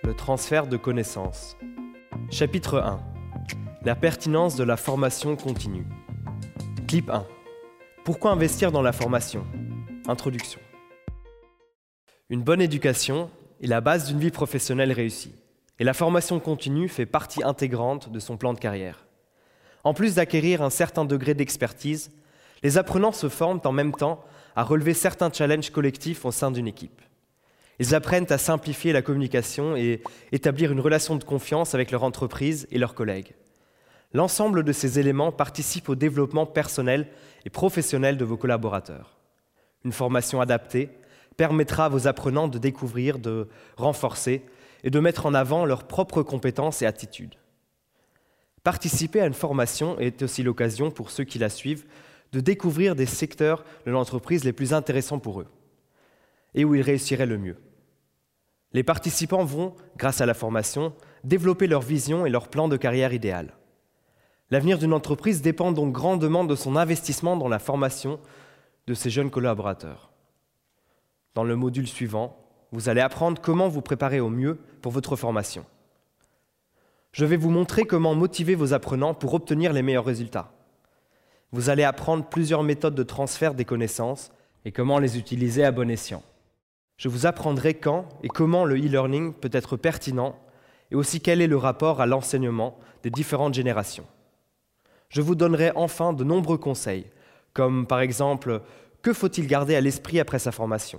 Le transfert de connaissances. Chapitre 1. La pertinence de la formation continue. Clip 1. Pourquoi investir dans la formation? Introduction. Une bonne éducation est la base d'une vie professionnelle réussie, et la formation continue fait partie intégrante de son plan de carrière. En plus d'acquérir un certain degré d'expertise, les apprenants se forment en même temps à relever certains challenges collectifs au sein d'une équipe. Ils apprennent à simplifier la communication et établir une relation de confiance avec leur entreprise et leurs collègues. L'ensemble de ces éléments participe au développement personnel et professionnel de vos collaborateurs. Une formation adaptée permettra à vos apprenants de découvrir, de renforcer et de mettre en avant leurs propres compétences et attitudes. Participer à une formation est aussi l'occasion pour ceux qui la suivent de découvrir des secteurs de l'entreprise les plus intéressants pour eux et où ils réussiraient le mieux. Les participants vont, grâce à la formation, développer leur vision et leur plan de carrière idéal. L'avenir d'une entreprise dépend donc grandement de son investissement dans la formation de ses jeunes collaborateurs. Dans le module suivant, vous allez apprendre comment vous préparer au mieux pour votre formation. Je vais vous montrer comment motiver vos apprenants pour obtenir les meilleurs résultats. Vous allez apprendre plusieurs méthodes de transfert des connaissances et comment les utiliser à bon escient. Je vous apprendrai quand et comment le e-learning peut être pertinent et aussi quel est le rapport à l'enseignement des différentes générations. Je vous donnerai enfin de nombreux conseils, comme par exemple, que faut-il garder à l'esprit après sa formation?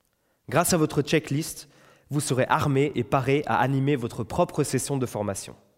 Grâce à votre checklist, vous serez armé et paré à animer votre propre session de formation.